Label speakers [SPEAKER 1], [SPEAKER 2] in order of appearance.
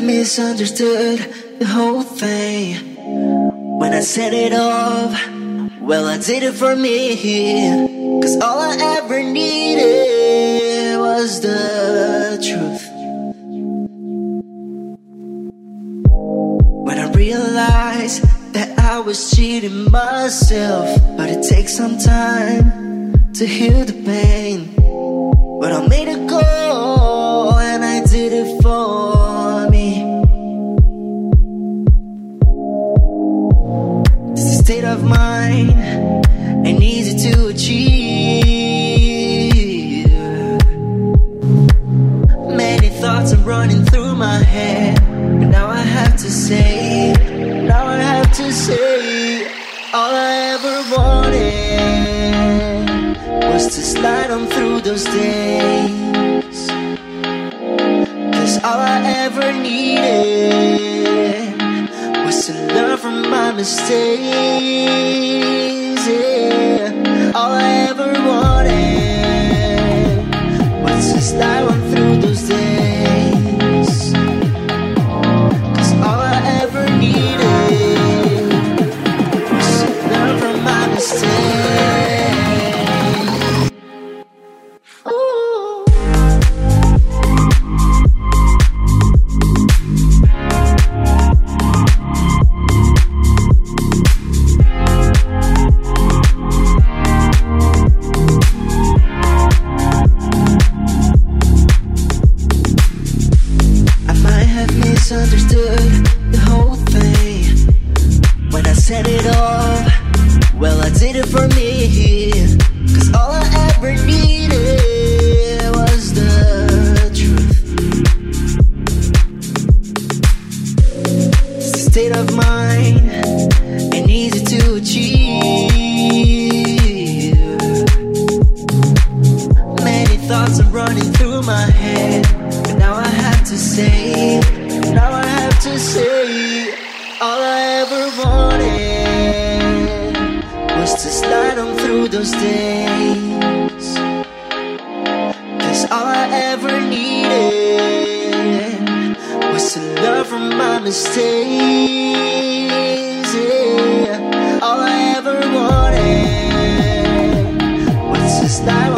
[SPEAKER 1] misunderstood the whole thing. When I set it off, well, I did it for me. 'Cause all I ever needed was the truth. When I realized that I was cheating myself, but it takes some time to heal the pain. But I made it go, and I did it for me. It's a state of mind and easy to achieve. Many thoughts are running through my head, but now I have to say, all I ever wanted was to slide on through those days. 'Cause all I ever needed was to learn from my mistakes, yeah. All I ever wanted was to slide on through those days. 'Cause all I ever needed was to learn from my mistakes. Misunderstood the whole thing. When I set it off, well, I did it for me. 'Cause all I ever needed was the truth. It's a state of mind and easy to achieve. Many thoughts are running through my head, but now I have to say, all I ever wanted was to slide on through those days. 'Cause all I ever needed was to learn from my mistakes, yeah. All I ever wanted was to slide